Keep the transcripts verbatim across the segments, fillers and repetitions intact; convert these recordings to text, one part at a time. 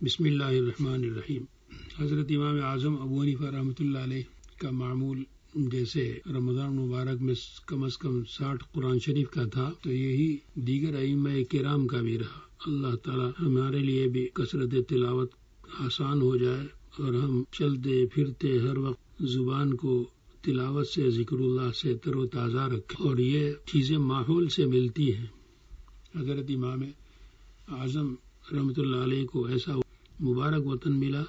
بسم اللہ الرحمن الرحیم۔ حضرت امام اعظم ابو حنیفہ رحمۃ اللہ علیہ کا معمول جیسے رمضان مبارک میں کم از کم ساٹھ قرآن شریف کا تھا، تو یہی دیگر ائمہ کرام کا بھی رہا۔ اللہ تعالی ہمارے لیے بھی کثرت تلاوت آسان ہو جائے اور ہم چلتے پھرتے ہر وقت زبان کو تلاوت سے، ذکر اللہ سے تر و تازہ رکھیں، اور یہ چیزیں ماحول سے ملتی ہیں۔ حضرت امام اعظم رحمۃ اللہ علیہ کو ایسا مبارک وطن ملا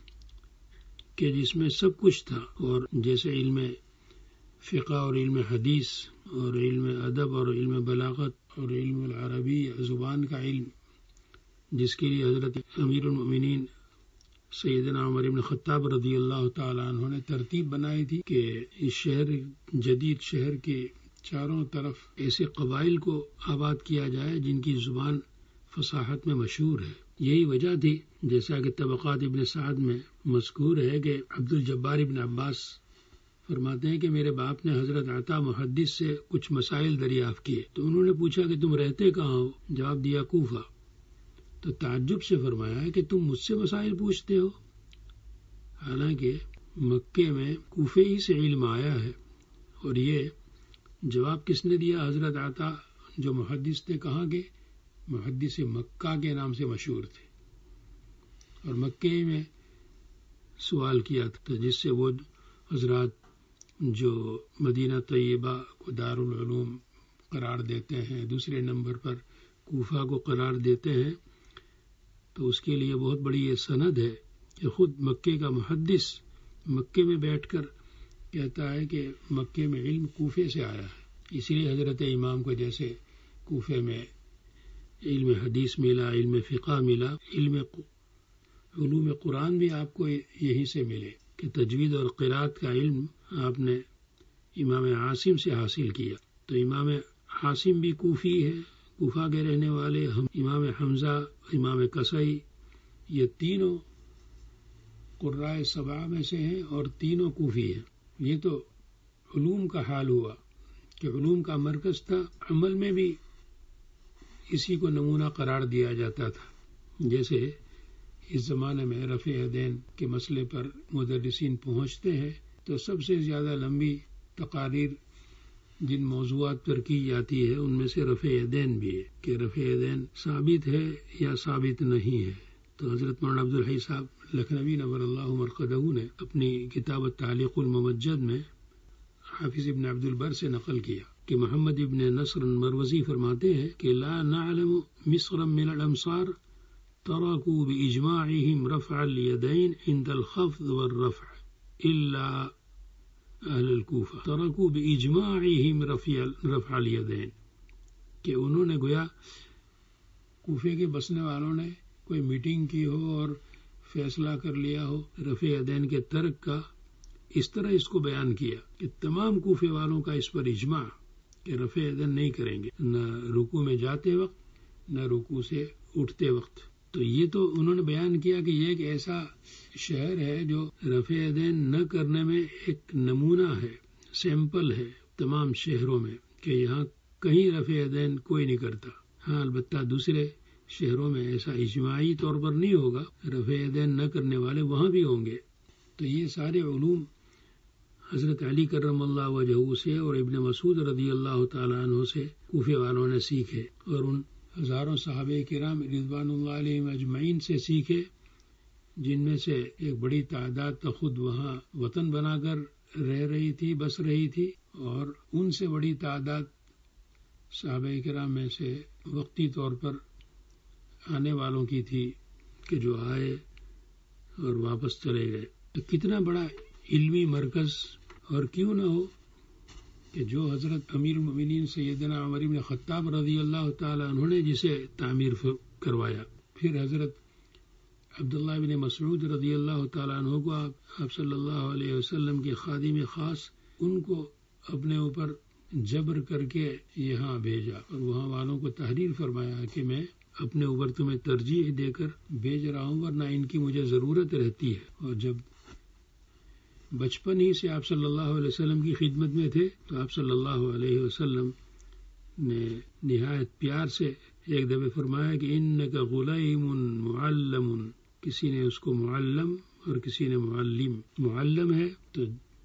کہ جس میں سب کچھ تھا، اور جیسے علم فقہ اور علم حدیث اور علم ادب اور علم بلاغت اور علم العربی زبان کا علم، جس کے لیے حضرت امیر المؤمنین سیدنا عمر بن خطاب رضی اللہ تعالیٰ عنہ نے ترتیب بنائی تھی کہ اس شہر جدید شہر کے چاروں طرف ایسے قبائل کو آباد کیا جائے جن کی زبان فصاحت میں مشہور ہے۔ یہی وجہ تھی، جیسا کہ طبقات ابن سعد میں مذکور ہے کہ عبد الجبار ابن عباس فرماتے ہیں کہ میرے باپ نے حضرت عطا محدث سے کچھ مسائل دریافت کیے، تو انہوں نے پوچھا کہ تم رہتے کہاں ہو؟ جواب دیا کوفہ۔ تو تعجب سے فرمایا ہے کہ تم مجھ سے مسائل پوچھتے ہو، حالانکہ مکے میں کوفے ہی سے علم آیا ہے۔ اور یہ جواب کس نے دیا؟ حضرت عطا جو محدث تھے، کہاں کے؟ محدث مکہ کے نام سے مشہور تھے، اور مکے میں سوال کیا تھا، جس سے وہ حضرات جو مدینہ طیبہ کو دارالعلوم قرار دیتے ہیں، دوسرے نمبر پر کوفہ کو قرار دیتے ہیں، تو اس کے لیے بہت بڑی یہ سند ہے کہ خود مکے کا محدث مکے میں بیٹھ کر کہتا ہے کہ مکے میں علم کوفے سے آیا ہے۔ اسی لیے حضرت امام کو جیسے کوفے میں علم حدیث ملا، علم فقہ ملا، علم علوم قرآن بھی آپ کو یہی سے ملے کہ تجوید اور قرات کا علم آپ نے امام عاصم سے حاصل کیا۔ تو امام عاصم بھی کوفی ہے، کوفہ کے رہنے والے، ہم امام حمزہ، امام کسائی، یہ تینوں قرائے سبعہ میں سے ہیں اور تینوں کوفی ہیں۔ یہ تو علوم کا حال ہوا کہ علوم کا مرکز تھا، عمل میں بھی اسی کو نمونہ قرار دیا جاتا تھا۔ جیسے اس زمانے میں رفع یدین کے مسئلے پر مدرسین پہنچتے ہیں تو سب سے زیادہ لمبی تقاریر جن موضوعات پر کی جاتی ہے ان میں سے رفع یدین بھی ہے کہ رفع یدین ثابت ہے یا ثابت نہیں ہے۔ تو حضرت مولانا عبدالحی صاحب لکھنوی نور اللہ مرقدہ نے اپنی کتاب التعلیق الممجد میں حافظ ابن عبد البر سے نقل کیا کہ محمد ابن نصر مروزی فرماتے ہیں کہ لا نعلم مصرا من الامصار تركوا باجماعهم رفع اليدين عند الخفض والرفع الا اہل الکوفہ ترکوا باجماعهم رفع اليدين، کہ انہوں نے گویا کوفے کے بسنے والوں نے کوئی میٹنگ کی ہو اور فیصلہ کر لیا ہو رفع یدین کے ترک کا، اس طرح اس کو بیان کیا کہ تمام کوفے والوں کا اس پر اجماع کہ رفع یدین نہیں کریں گے، نہ رکوع میں جاتے وقت نہ رکوع سے اٹھتے وقت۔ تو یہ تو انہوں نے بیان کیا کہ یہ ایک ایسا شہر ہے جو رفع یدین نہ کرنے میں ایک نمونہ ہے، سیمپل ہے تمام شہروں میں، کہ یہاں کہیں رفع یدین کوئی نہیں کرتا۔ ہاں البتہ دوسرے شہروں میں ایسا اجماعی طور پر نہیں ہوگا، رفع یدین نہ کرنے والے وہاں بھی ہوں گے۔ تو یہ سارے علوم حضرت علی کرم اللہ وجہہ سے اور ابن مسعود رضی اللہ تعالیٰ عنہ سے کوفے والوں نے سیکھے، اور ان ہزاروں صحابہ کرام رضوان اللہ علیہم اجمعین سے سیکھے، جن میں سے ایک بڑی تعداد تو خود وہاں وطن بنا کر رہ رہی تھی، بس رہی تھی، اور ان سے بڑی تعداد صحابہ کرام میں سے وقتی طور پر آنے والوں کی تھی کہ جو آئے اور واپس چلے گئے۔ تو کتنا بڑا علمی مرکز، اور کیوں نہ ہو کہ جو حضرت امیر المؤمنین سیدنا عمر بن خطاب رضی اللہ تعالیٰ عنہ نے جسے تعمیر کروایا، پھر حضرت عبداللہ بن مسعود رضی اللہ تعالیٰ عنہ کو آپ صلی اللہ علیہ وسلم کے خادم خاص، ان کو اپنے اوپر جبر کر کے یہاں بھیجا، اور وہاں والوں کو تحریر فرمایا کہ میں اپنے اوپر تمہیں ترجیح دے کر بھیج رہا ہوں، ورنہ ان کی مجھے ضرورت رہتی ہے۔ اور جب بچپن ہی سے آپ صلی اللہ علیہ وسلم کی خدمت میں تھے تو آپ صلی اللہ علیہ وسلم نے نہایت پیار سے ایک دفعہ فرمایا کہ انک غلیم معلم، کسی نے اس کو معلم اور کسی نے معلم. معلم ہے تو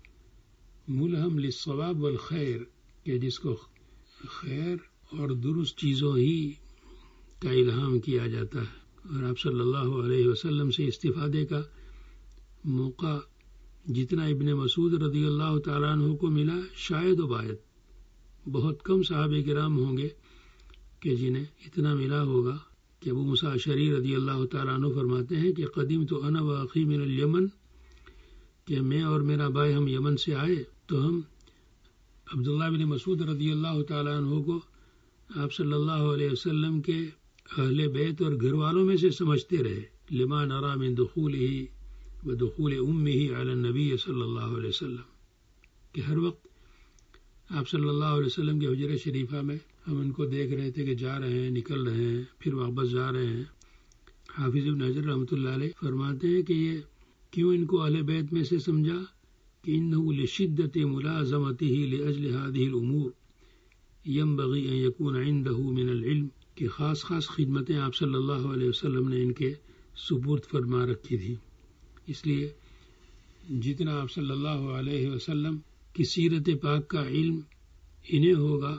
ملہم للصواب والخیر، کہ جس کو خیر اور درست چیزوں ہی کا الہام کیا جاتا ہے. اور آپ صلی اللہ علیہ وسلم سے استفادے کا موقع جتنا ابن مسعود رضی اللہ تعالیٰ عنہ کو ملا شاید و باید بہت کم صحابہ کرام ہوں گے کہ جنہیں اتنا ملا ہوگا. کہ ابو موسیٰ اشعری رضی اللہ تعالیٰ عنہ فرماتے ہیں کہ قدیم تو انا و اخی من الیمن، کہ میں اور میرا بھائی ہم یمن سے آئے تو ہم عبداللہ بن مسعود رضی اللہ تعالیٰ عنہ کو آپ صلی اللہ علیہ وسلم کے اہل بیت اور گھر والوں میں سے سمجھتے رہے. لما نرى من دخوله و دخول امه علی النبی صلی اللہ علیہ وسلم، کہ ہر وقت آپ صلی اللہ علیہ وسلم کے حجرہ شریفہ میں ہم ان کو دیکھ رہے تھے کہ جا رہے ہیں، نکل رہے ہیں، پھر واپس جا رہے ہیں. حافظ ابن حجر رحمۃ اللہ علیہ فرماتے ہیں کہ یہ کیوں ان کو اہل بیت میں سے سمجھا کہ انه لشدت ملازمته لاجل هذه الامور ينبغي ان يكون عنده من العلم، کہ خاص خاص خدمتیں آپ صلی اللہ علیہ وسلم نے ان کے سپرد فرما رکھی تھی. اس لیے جتنا آپ صلی اللہ علیہ وسلم کی سیرت پاک کا علم انہیں ہوگا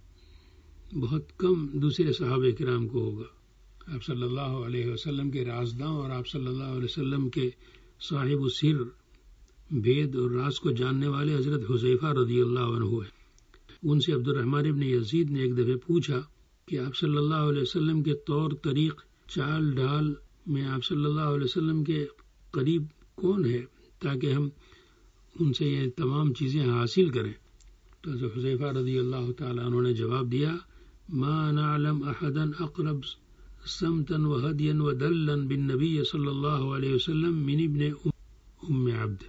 بہت کم دوسرے صحابہ کرام کو ہوگا. آپ صلی اللہ علیہ وسلم کے رازداں اور آپ صلی اللہ علیہ وسلم کے صاحب السر، بید اور راز کو جاننے والے حضرت حذیفہ رضی اللہ عنہ ہیں. ان سے عبد الرحمن ابن یزید نے ایک دفعہ پوچھا کہ آپ صلی اللہ علیہ وسلم کے طور طریق چال ڈال میں آپ صلی اللہ علیہ وسلم کے قریب کون ہے تاکہ ہم ان سے یہ تمام چیزیں حاصل کریں. تو حضرت حذیفہ رضی اللہ تعالیٰ عنہ نے جواب دیا ما نعلم احدا اقرب سمتا وهدیا ودلا بالنبی صلی اللہ علیہ وسلم من ابن ام عبد،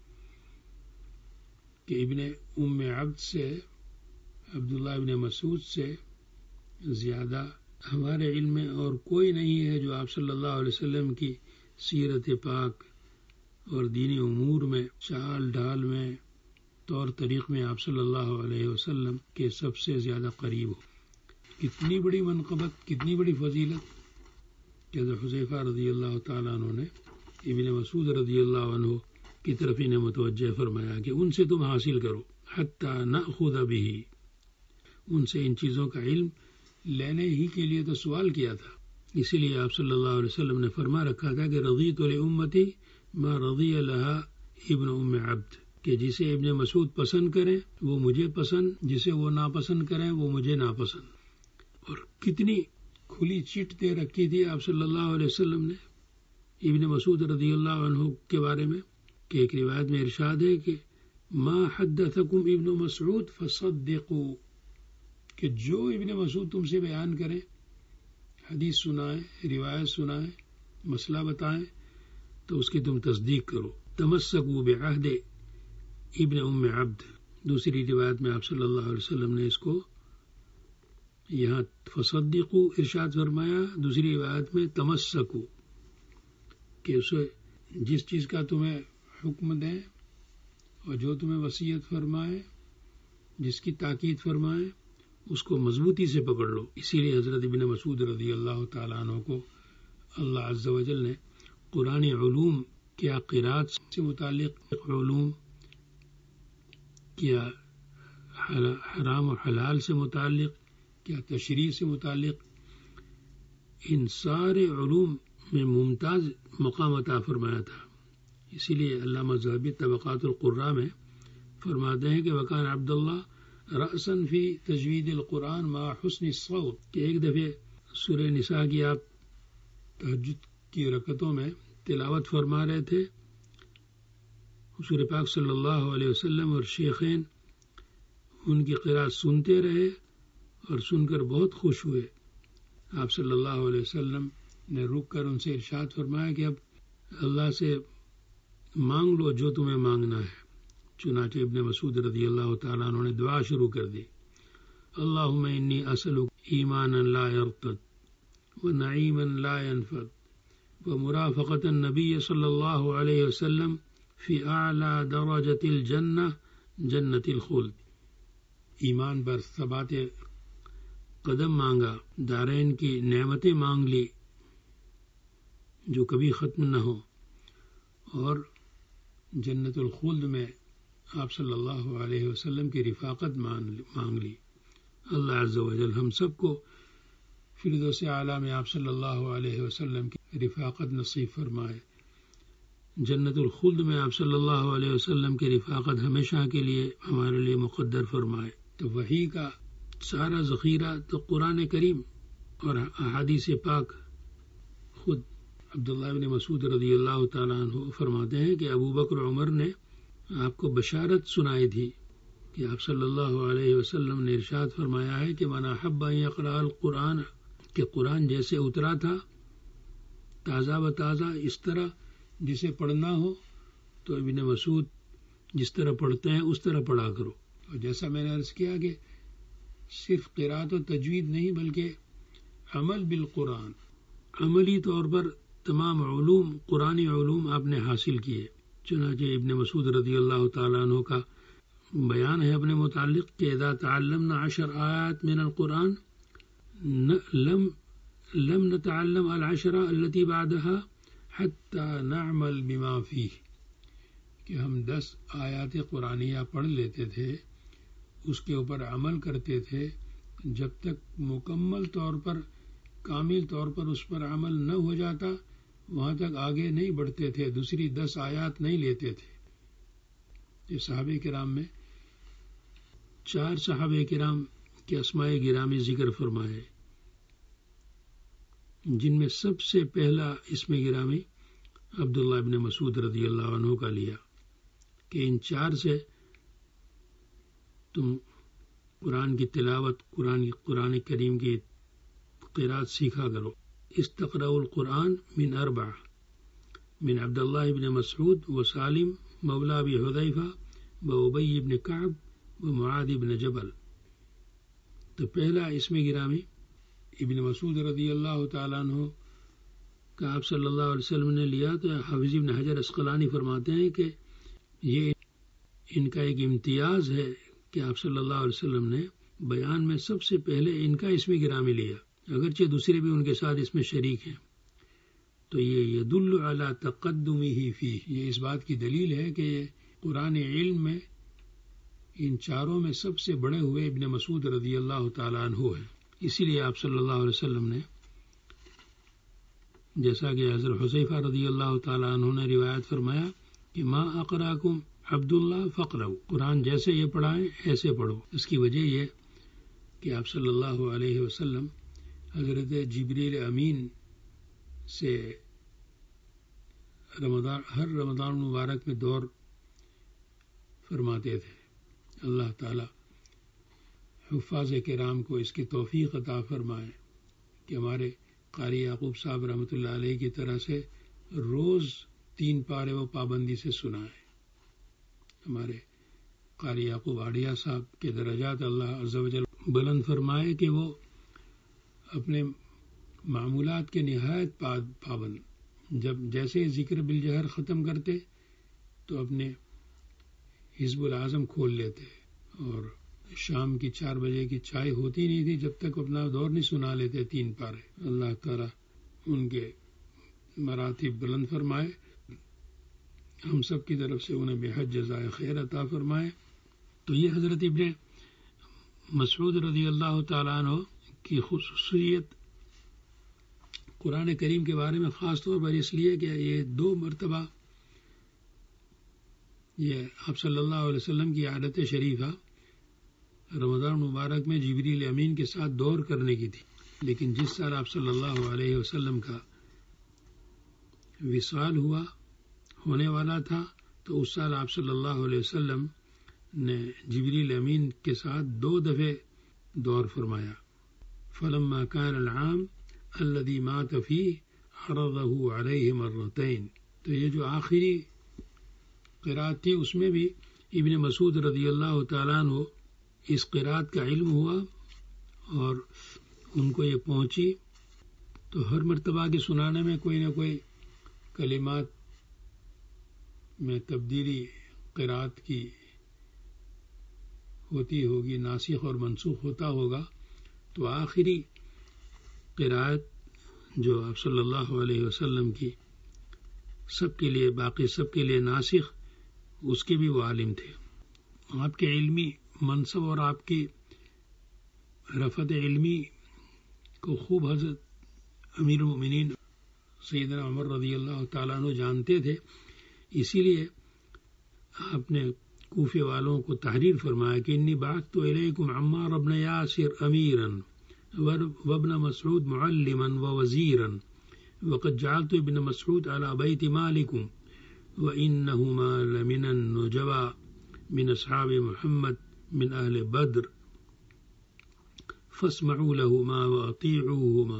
کہ ابن ام عبد سے عبداللہ ابن مسعود سے زیادہ ہمارے علم میں اور کوئی نہیں ہے جو آپ صلی اللہ علیہ وسلم کی سیرت پاک اور دینی امور میں، چال ڈال میں، طور طریق میں آپ صلی اللہ علیہ وسلم کے سب سے زیادہ قریب ہو. کتنی بڑی منقبت، کتنی بڑی فضیلت کہ حذیفہ رضی اللہ تعالیٰ عنہ نے ابن مسعود رضی اللہ عنہ کی طرف انہیں متوجہ فرمایا کہ ان سے تم حاصل کرو حتی نأخذ به، ان سے ان چیزوں کا علم لینے ہی کے لیے تو سوال کیا تھا. اسی لیے آپ صلی اللہ علیہ وسلم نے فرما رکھا تھا کہ رضیت لامتی ما رضی لها ابن ام عبد، کہ جسے ابن مسعود پسند کریں وہ مجھے پسند، جسے وہ ناپسند کریں وہ مجھے ناپسند. اور کتنی کھلی چٹ دے رکھی تھی آپ صلی اللہ علیہ وسلم نے ابن مسعود رضی اللہ عنہ کے بارے میں، کہ ایک روایت میں ارشاد ہے کہ ما حدثکم ابن مسعود فصدقوا، کہ جو ابن مسعود تم سے بیان کریں، حدیث سنائیں، روایت سنائیں، مسئلہ بتائیں تو اس کی تم تصدیق کرو. تمسکوا بعہد ابن ام عبد. دوسری روایت میں آپ صلی اللہ علیہ وسلم نے اس کو یہاں فصدقوا ارشاد فرمایا، دوسری روایت میں تمسکوا، کہ اسے جس چیز کا تمہیں حکم دیں اور جو تمہیں وصیت فرمائے، جس کی تاکید فرمائے، اس کو مضبوطی سے پکڑ لو. اسی لیے حضرت ابن مسعود رضی اللہ تعالیٰ عنہ کو اللہ عز و جل نے قرآن علوم کیا قرات سے متعلق علوم، کیا حرام و حلال سے متعلق، کیا تشریع سے متعلق، ان سارے علوم میں ممتاز مقام عطا فرمایا تھا. اسی لیے علامہ ذہبی طبقات القراء میں فرماتے ہیں کہ وکان عبداللہ رأساً فی تجوید القرآن مع حسن الصوت، کہ ایک دفعہ سورہ نساء کی آپ تہجد کی رکعتوں میں تلاوت فرما رہے تھے، حضور پاک صلی اللہ علیہ وسلم اور شیخین ان کی قرات سنتے رہے اور سن کر بہت خوش ہوئے. آپ صلی اللہ علیہ وسلم نے رک کر ان سے ارشاد فرمایا کہ اب اللہ سے مانگ لو جو تمہیں مانگنا ہے. چنانچہ ابن مسعود رضی اللہ تعالیٰ عنہ نے دعا شروع کر دی، اللہم انی اسألک ایمانا لا یرتد ونعیما لا ینفد ومرافقة النبی صلی اللہ علیہ وسلم فی اعلی درجة الجنہ جنت الخلد. ایمان پر ثبات قدم مانگا، دارین کی نعمتیں مانگ لی، جو کبھی ختم نہ ہو، اور جنت الخلد میں آپ صلی اللہ علیہ وسلم کی رفاقت مانگ لی۔ اللہ عز و جل ہم سب کو فردوس اعلیٰ میں آپ صلی اللہ علیہ وسلم کی رفاقت نصیب فرمائے، جنت الخلد میں آپ صلی اللہ علیہ وسلم کی رفاقت ہمیشہ کے لیے ہمارے لیے مقدر فرمائے۔ تو وحی کا سارا ذخیرہ تو قرآن کریم اور احادیث پاک۔ خود عبداللہ بن مسعود رضی اللہ تعالیٰ عنہ فرماتے ہیں کہ ابو بکر عمر نے آپ کو بشارت سنائی تھی کہ آپ صلی اللہ علیہ وسلم نے ارشاد فرمایا ہے کہ من احب ان یقرأ القرآن، کہ قرآن جیسے اترا تھا تازہ و تازہ اس طرح جسے پڑھنا ہو تو ابن مسعود جس طرح پڑھتے ہیں اس طرح پڑھا کرو۔ اور جیسا میں نے عرض کیا کہ صرف قرأت و تجوید نہیں بلکہ عمل بالقرآن، عملی طور پر تمام علوم قرآنی علوم آپ نے حاصل کیے۔ چنانچہ ابن مسعود رضی اللہ تعالیٰ عنہ کا بیان ہے اپنے متعلق کہ اذا تعلمنا عشر آیات من القرآن لم لم نتعلم العشرة التي بعدها حتى نعمل بما فيه، کہ ہم دس آیات قرآنیہ پڑھ لیتے تھے، اس کے اوپر عمل کرتے تھے، جب تک مکمل طور پر کامل طور پر اس پر عمل نہ ہو جاتا وہاں تک آگے نہیں بڑھتے تھے، دوسری دس آیات نہیں لیتے تھے۔ یہ صحابہ کرام میں چار صحابہ کرام کے اسماء گرامی ذکر فرمائے، جن میں سب سے پہلا اسم گرامی عبداللہ ابن مسعود رضی اللہ عنہ کا لیا کہ ان چار سے تم قرآن کی تلاوت، قرآن قرآن کریم کی قرأت سیکھا کرو۔ استقرأوا القرآن من اربع، من عبداللہ ابن مسعود و سالم مولا ابی حذیفہ و ابی ابن کعب و معاذ ابن جبل۔ تو پہلا اسم گرامی ابن مسعود رضی اللہ تعالیٰ عنہ کا آپ صلی اللہ علیہ وسلم نے لیا، تو حافظ ابن حجر عسقلانی فرماتے ہیں کہ یہ ان کا ایک امتیاز ہے کہ آپ صلی اللہ علیہ وسلم نے بیان میں سب سے پہلے ان کا اسم گرامی لیا، اگرچہ دوسرے بھی ان کے ساتھ اس میں شریک ہیں۔ تو یہ یدل علی تقدمہ فیہ، یہ اس بات کی دلیل ہے کہ یہ قرآن علم میں ان چاروں میں سب سے بڑے ہوئے ابن مسعود رضی اللہ تعالیٰ عنہ ہیں۔ اسی لیے آپ صلی اللہ علیہ وسلم نے، جیسا کہ حضرت حذیفہ رضی اللہ تعالیٰ عنہ نے روایت فرمایا کہ ما اقراکم عبداللہ فقرؤ، قرآن جیسے یہ پڑھائیں ایسے پڑھو۔ اس کی وجہ یہ کہ آپ صلی اللہ علیہ وسلم حضرت جبریل امین سے رمضان ہر رمضان مبارک میں دور فرماتے تھے۔ اللہ تعالیٰ حفاظ کرام کو اس کی توفیق عطا فرمائے کہ ہمارے قاری یعقوب صاحب رحمۃ اللہ علیہ کی طرح سے روز تین پارے وہ پابندی سے سنائیں۔ ہمارے قاری یعقوب آڑیا صاحب کے درجات اللہ عز و جل بلند فرمائے کہ وہ اپنے معمولات کے نہایت پابند، جب جیسے ذکر بالجہر ختم کرتے تو اپنے حزب العظم کھول لیتے، اور شام کی چار بجے کی چائے ہوتی نہیں تھی جب تک اپنا دور نہیں سنا لیتے تین پارے۔ اللہ تعالیٰ ان کے مراتب بلند فرمائے، ہم سب کی طرف سے انہیں بے حد جزائے خیر عطا فرمائے۔ تو یہ حضرت ابن مسعود رضی اللہ تعالیٰ عنہ کی خصوصیت قرآن کریم کے بارے میں خاص طور پر اس لیے کہ یہ دو مرتبہ یہ آپ صلی اللہ علیہ وسلم کی عادت شریفہ رمضان مبارک میں جبریل امین کے ساتھ دور کرنے کی تھی، لیکن جس سال آپ صلی اللہ علیہ وسلم کا وصال ہوا ہونے والا تھا تو اس سال آپ صلی اللہ علیہ وسلم نے جبریل امین کے ساتھ دو دفعے دور فرمایا۔ فلما كان العام الذي مات فيه عرضه عليه مرتين، تو یہ جو آخری قرأت تھی اس میں بھی ابن مسعود رضی اللہ تعالیٰ عنہ اس قرأت کا علم ہوا اور ان کو یہ پہنچی، تو ہر مرتبہ کے سنانے میں کوئی نہ کوئی کلمات میں تبدیلی قرأت کی ہوتی ہوگی، ناسخ اور منسوخ ہوتا ہوگا، تو آخری قرأت جو آپ صلی اللہ علیہ وسلم کی سب کے لیے باقی سب کے لیے ناسخ، اس کے بھی وہ عالم تھے. آپ کے علمی منصب اور آپ کی رفعت علمی کو خوب حضرت امیر المؤمنین سیدنا عمر رضی اللہ تعالیٰ عنہ جانتے تھے. اسی لیے آپ نے کوفے والوں کو تحریر فرمایا کہ انی بعثت الیکم عمار بن یاسر امیرا وابن مسعود معلما ووزیرا وقد جعلت ابن مسعود على بیت مالکم وانہما لمن النجبا من اصحاب محمد من اہل بدر فاسمعوا لهما واطیعوهما.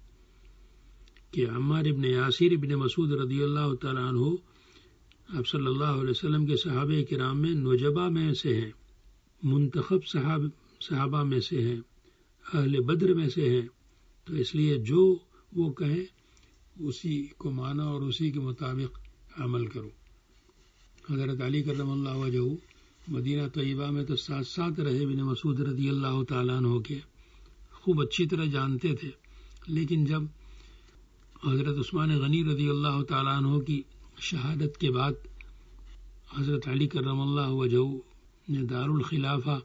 کہ عمار ابن یاسر ابن مسعود رضی اللہ تعالیٰ عنہ آپ صلی اللہ علیہ وسلم کے صحابہ کرام میں نجبا میں سے ہیں، منتخب صحاب صحابہ میں سے ہیں، اہل بدر میں سے ہیں. تو اس لیے جو وہ کہیں اسی کو مانا اور اسی کے مطابق عمل کرو. حضرت علی کرم اللہ وجہہ مدینہ طیبہ میں تو ساتھ ساتھ رہے ابن مسعود رضی اللہ تعالیٰ عنہ کے، خوب اچھی طرح جانتے تھے. لیکن جب حضرت عثمان غنی رضی اللہ تعالیٰ عنہ کی شہادت کے بعد حضرت علی کرم اللہ وجہہ نے دارالخلافہ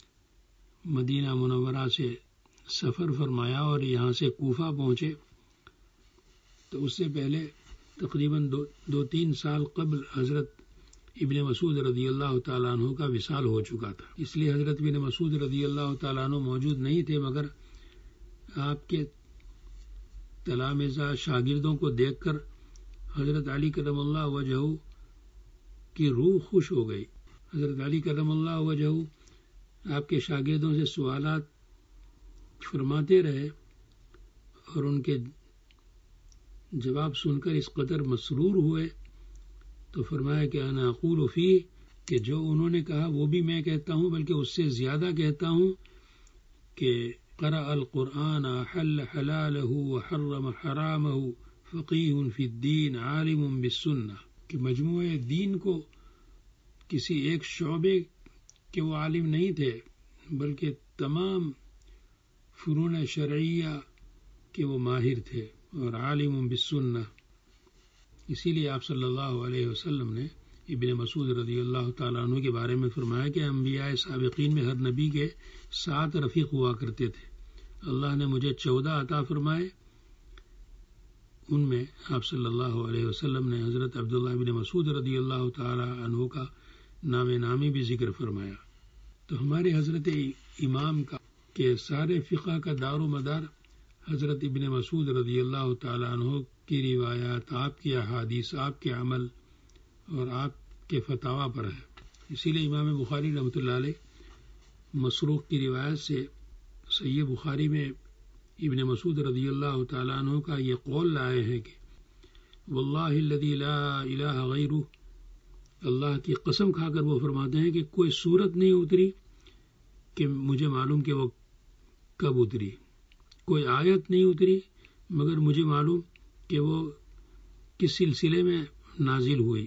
مدینہ منورہ سے سفر فرمایا اور یہاں سے کوفہ پہنچے، تو اس سے پہلے تقریباً دو, دو تین سال قبل حضرت ابن مسعود رضی اللہ تعالیٰ عنہ کا وصال ہو چکا تھا. اس لیے حضرت ابن مسعود رضی اللہ تعالیٰ عنہ موجود نہیں تھے، مگر آپ کے تلامذہ شاگردوں کو دیکھ کر حضرت علی کرم اللہ وجہہ کی روح خوش ہو گئی. حضرت علی کرم اللہ وجہہ آپ کے شاگردوں سے سوالات فرماتے رہے اور ان کے جواب سن کر اس قدر مسرور ہوئے تو فرمایا کہ انا اقول فیہ، کہ جو انہوں نے کہا وہ بھی میں کہتا ہوں، بلکہ اس سے زیادہ کہتا ہوں کہ قرأ القرآن حل حلالہ وحرم حرامہ فقیہ فی الدین عالم بالسنہ. کہ مجموعہ دین کو کسی ایک شعبے کے وہ عالم نہیں تھے، بلکہ تمام فنون شرعیہ کے وہ ماہر تھے اور عالم بالسنہ. اسی لیے آپ صلی اللہ علیہ وسلم نے ابن مسعود رضی اللہ تعالیٰ عنہ کے بارے میں فرمایا کہ انبیاء سابقین میں ہر نبی کے سات رفیق ہوا کرتے تھے. اللہ نے مجھے چودہ عطا فرمائے، ان میں آپ صلی اللہ علیہ وسلم نے حضرت عبداللہ بن مسعود رضی اللہ تعالیٰ عنہ کا نام نامی بھی ذکر فرمایا. تو ہمارے حضرت امام کا کہ سارے فقہ کا دار و مدار حضرت ابن مسعود رضی اللہ تعالیٰ عنہ کی روایات، آپ کی احادیث، آپ کے عمل اور آپ کے فتاویٰ پر ہے. اسی لیے امام بخاری رحمۃ اللہ علیہ مسروق کی روایت سے صحیح بخاری میں ابن مسعود رضی اللہ تعالیٰ عنہ کا یہ قول لائے ہیں کہ واللہ الذی لا الہ غیرہ، اللہ کی قسم کھا کر وہ فرماتے ہیں کہ کوئی صورت نہیں اتری کہ مجھے معلوم کہ وہ کب اتری، کوئی آیت نہیں اتری مگر مجھے معلوم کہ وہ کس سلسلے میں نازل ہوئی.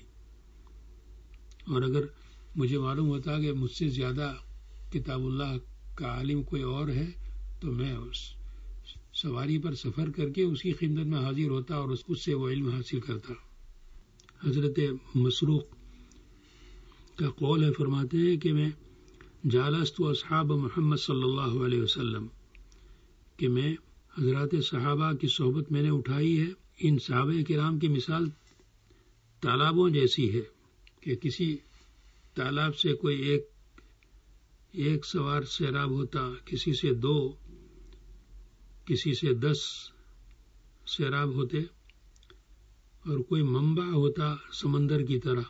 اور اگر مجھے معلوم ہوتا کہ مجھ سے زیادہ کتاب اللہ کا عالم کوئی اور ہے تو میں اس سواری پر سفر کر کے اس کی خدمت میں حاضر ہوتا اور اس سے وہ علم حاصل کرتا. حضرت مسروق کا قول ہے، فرماتے ہیں کہ میں جالست اصحاب محمد صلی اللہ علیہ وسلم، کہ میں حضرات صحابہ کی صحبت میں نے اٹھائی ہے. ان صحابہ کرام کی مثال تالابوں جیسی ہے کہ کسی تالاب سے کوئی ایک ایک سوار سیراب ہوتا، کسی سے دو، کسی سے دس سیراب ہوتے، اور کوئی منبع ہوتا سمندر کی طرح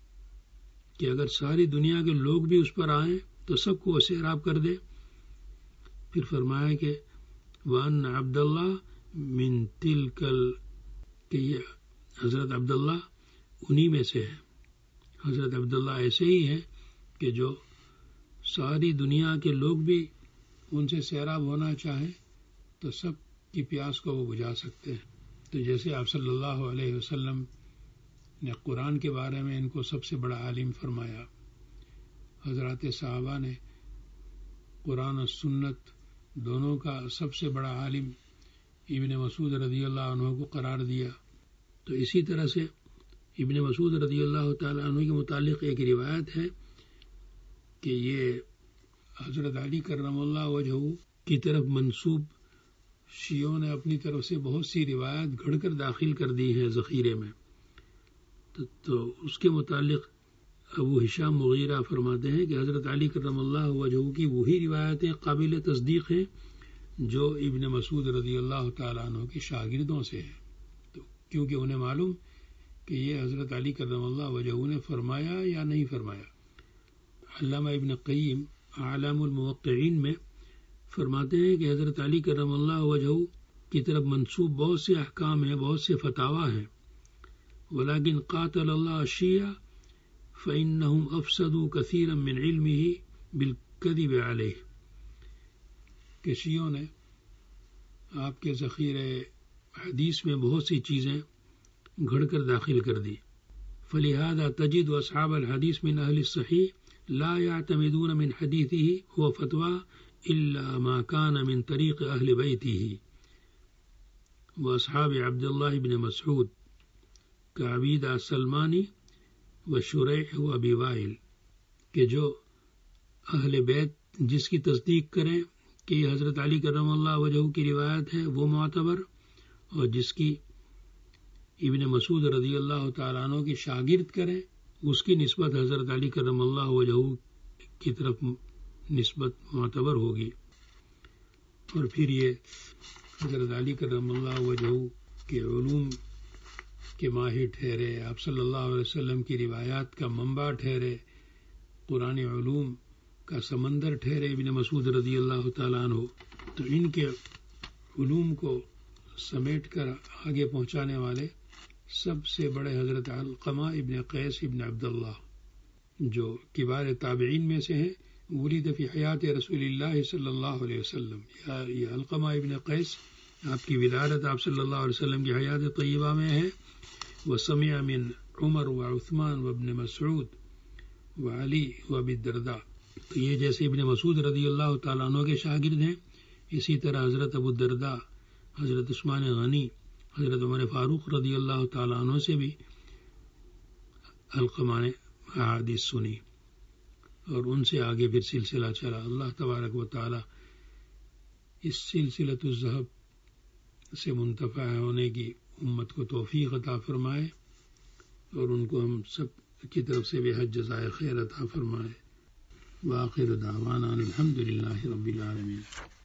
کہ اگر ساری دنیا کے لوگ بھی اس پر آئیں تو سب کو سیراب کر دے. پھر فرمایا کہ وَأَنَّ عَبْدَ اللَّهِ مِن تِلْكَ، کہ یہ حضرت عبداللہ انہی میں سے ہے. حضرت عبداللہ ایسے ہی ہیں کہ جو ساری دنیا کے لوگ بھی ان سے سیراب ہونا چاہیں تو سب کی پیاس کو وہ بجھا سکتے ہیں. تو جیسے آپ صلی اللہ علیہ وسلم نے قرآن کے بارے میں ان کو سب سے بڑا عالم فرمایا، حضرات صحابہ نے قرآن و سنت دونوں کا سب سے بڑا عالم ابن مسعود رضی اللہ عنہ کو قرار دیا. تو اسی طرح سے ابن مسعود رضی اللہ تعالیٰ عنہ کے متعلق ایک روایت ہے کہ یہ حضرت علی کرم اللہ وجہہ کی طرف منسوب شیعوں نے اپنی طرف سے بہت سی روایت گھڑ کر داخل کر دی ہیں ذخیرے میں. تو, تو اس کے متعلق ابو ہشام مغیرہ فرماتے ہیں کہ حضرت علی کرم اللہ وجہہ کی وہی روایتیں قابل تصدیق ہیں جو ابن مسعود رضی اللہ تعالیٰ عنہ کے شاگردوں سے ہیں. تو کیونکہ انہیں معلوم کہ یہ حضرت علی کرم اللہ وجہہ نے فرمایا یا نہیں فرمایا. علامہ ابن قیم اعلام الموقعین میں فرماتے ہیں کہ حضرت علی کرم اللہ وجہہ کی طرف منسوب بہت سے احکام ہیں، بہت سے فتاوی ہیں. ولیکن قاتل اللہ الشیعہ فإنهم افسدوا كثيرا من علمه بالكذب عليه، کہ شیعوں نے آپ کے ذخیرہ حدیث میں بہت سی چیزیں گھڑ کر داخل کر دی. فلہذا تجد اصحاب الحدیث من اہل الصحیح لا يعتمدون من حدیثه هو فتوى الا ما كان من طریق اہل بیته واصحاب عبد اللہ بن مسعود كعبیدہ سلمانی و شریح و ابی وائل، کہ جو اہل بیت جس کی تصدیق کریں کہ یہ حضرت علی کرم اللہ وجہہ کی روایت ہے وہ معتبر، اور جس کی ابن مسعود رضی اللہ تعالیٰ عنہ کی شاگرد کریں اس کی نسبت حضرت علی کرم اللہ وجہہ کی طرف نسبت معتبر ہوگی. اور پھر یہ حضرت علی کرم اللہ وجہہ کے علوم کے ماہر ٹھہرے، آپ صلی اللہ علیہ وسلم کی روایات کا منبع ٹھہرے، قرآن علوم کا سمندر ٹھہرے ابن مسعود رضی اللہ تعالیٰ عنہ. تو ان کے علوم کو سمیٹ کر آگے پہنچانے والے سب سے بڑے حضرت علقمہ ابن قیس ابن عبداللہ جو کبار تابعین میں سے ہیں. ولد فی حیات رسول اللہ صلی اللہ علیہ وسلم، یہ علقمہ ابن قیس آپ کی ولادت آپ صلی اللہ علیہ وسلم کی حیات طیبہ میں ہے. وسمع من عمر و عثمان و ابن مسعود و علی و ابی الدرداء. تو یہ جیسے ابن مسعود رضی اللہ تعالیٰ عنہ کے شاگرد ہیں، اسی طرح حضرت ابو الدرداء، حضرت عثمان غنی، حضرت عمر فاروق رضی اللہ تعالیٰ عنہ سے بھی علقمہ نے احادیث سنی، اور ان سے آگے پھر سلسلہ چلا. اللہ تبارک و تعالیٰ اس سلسلۃ الذہب سے منتفع ہونے کی امت کو توفیق عطا فرمائے، اور ان کو ہم سب کی طرف سے بے حد جزائے خیر عطا فرمائے. وآخر دعوانا الحمد للہ رب العالمین.